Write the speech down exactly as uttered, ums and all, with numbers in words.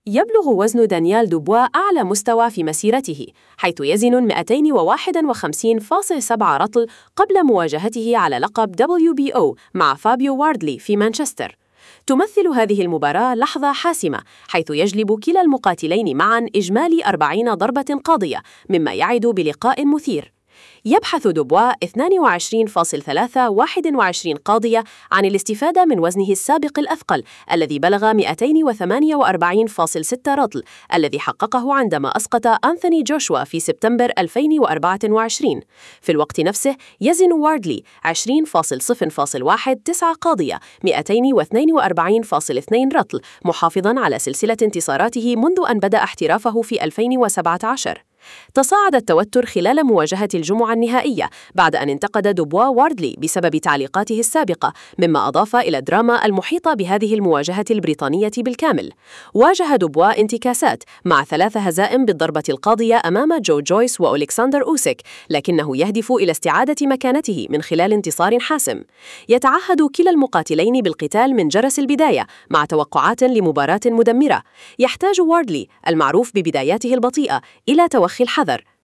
يبلغ وزن دانيال دوبوا أعلى مستوى في مسيرته، حيث يزن مئتين وواحد وخمسين فاصلة سبعة رطل قبل مواجهته على لقب دبليو بي أو مع فابيو واردلي في مانشستر. تمثل هذه المباراة لحظة حاسمة، حيث يجلب كلا المقاتلين معاً إجمالي أربعين ضربة قاضية، مما يعد بلقاء مثير. يبحث دوبوا اثنين وعشرين فاصلة ثلاثة واحد وعشرين قاضية عن الاستفادة من وزنه السابق الأثقل الذي بلغ مئتين وثمانية وأربعين فاصلة ستة رطل، الذي حققه عندما أسقط أنثوني جوشوا في سبتمبر ألفين وأربعة وعشرين. في الوقت نفسه يزن واردلي عشرين فاصلة صفر واحد تسعة قاضية، مئتين واثنين وأربعين فاصلة اثنين رطل، محافظاً على سلسلة انتصاراته منذ أن بدأ احترافه في ألفين وسبعة عشر. تصاعد التوتر خلال مواجهة الجمعة النهائية بعد أن انتقد دوبوا واردلي بسبب تعليقاته السابقة، مما أضاف إلى الدراما المحيطة بهذه المواجهة البريطانية بالكامل. واجه دوبوا انتكاسات مع ثلاث هزائم بالضربة القاضية أمام جو جويس وألكسندر أوسيك، لكنه يهدف إلى استعادة مكانته من خلال انتصار حاسم. يتعهد كلا المقاتلين بالقتال من جرس البداية مع توقعات لمباراة مدمرة. يحتاج واردلي المعروف ببداياته البطيئة إلى توخي الحذر،